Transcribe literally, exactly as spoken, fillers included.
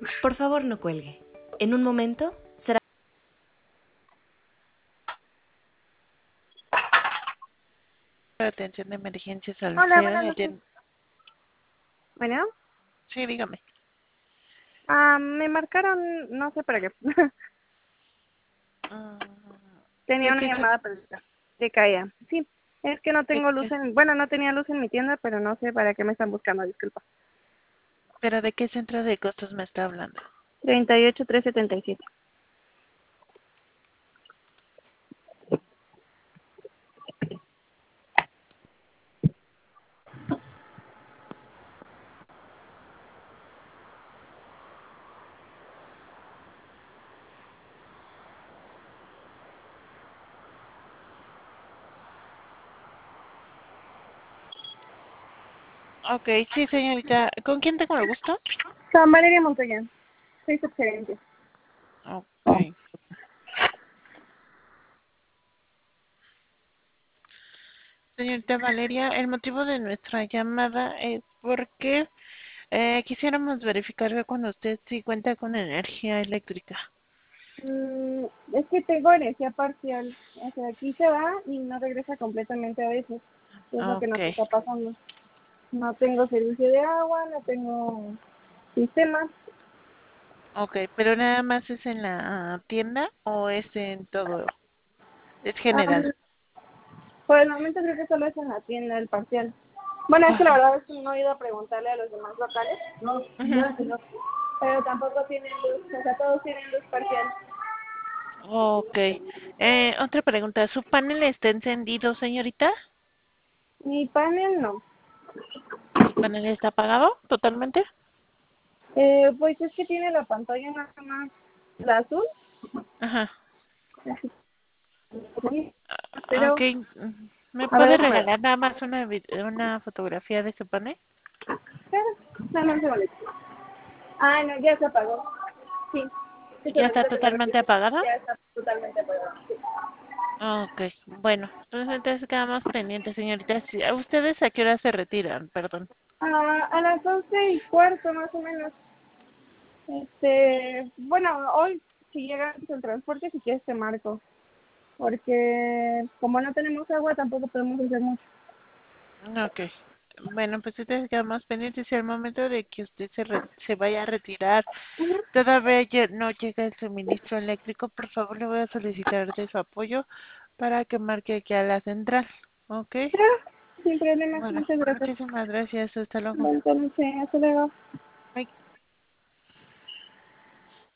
Por favor, no cuelgue. En un momento será... Atención de emergencias Hola, Salceda. buenas noches. Atien- Bueno, Sí, dígame. ah, me marcaron, no sé para qué. Mm, Tenía ¿De una qué se, llamada perdida. De caía. Sí, es que no de tengo luz qué- en, bueno, no tenía luz en mi tienda, pero no sé para qué me están buscando, disculpa. pero de qué centro de costos me está hablando? treinta y ocho tres setenta y siete. Ok, sí, señorita. ¿Con quién tengo el gusto? San Valeria Montoya. Soy subgerente. Ok. Señorita Valeria, el motivo de nuestra llamada es porque eh, quisiéramos verificar que cuando usted sí cuenta con energía eléctrica. Mm, es que tengo energía parcial. O sea, aquí se va y no regresa completamente a veces. Es lo que Ok, nos está pasando. No tengo servicio de agua, no tengo sistema. ok, pero nada más es en la tienda o es en todo, es general. Ah, por el momento creo que solo es en la tienda el parcial. Bueno, es que la Ajá. verdad es que no he ido a preguntarle a los demás locales. No, Ujú. no, no. Pero tampoco tienen luz, o sea, todos tienen luz parcial. Ok. Eh, otra pregunta, ¿su panel está encendido, señorita? Mi panel no. ¿Su panel está apagado totalmente? Eh, pues es que tiene la pantalla nada más, la azul, Ajá. así, Ah, ok. pero, mm, ¿Me a ver, puede déjame ver. regalar nada más una, vid- una fotografía de su panel? Pero, dame un segundito. Ah, no, ya se apagó. Sí, sí, ¿Ya está solamente me totalmente repite. apagada? Ya está totalmente apagado. Sí. Ok, bueno, entonces, entonces quedamos pendientes, señorita. Sí, ¿a ¿Ustedes a qué hora se retiran? Perdón. Ah, a las once y cuarto más o menos. Este, bueno, hoy si llega el transporte, si quieres te marco, porque como no tenemos agua tampoco podemos hacer mucho. Ok, bueno, pues entonces quedamos pendientes y al momento de que usted se, re- se vaya a retirar, Ujú. todavía lle- no llega el suministro eléctrico, por favor le voy a solicitar de su apoyo para que marque aquí a la central. Ok, Claro, sin problema, bueno, muchas gracias. muchísimas gracias, hasta luego. Bonita noche, hasta luego. Bye.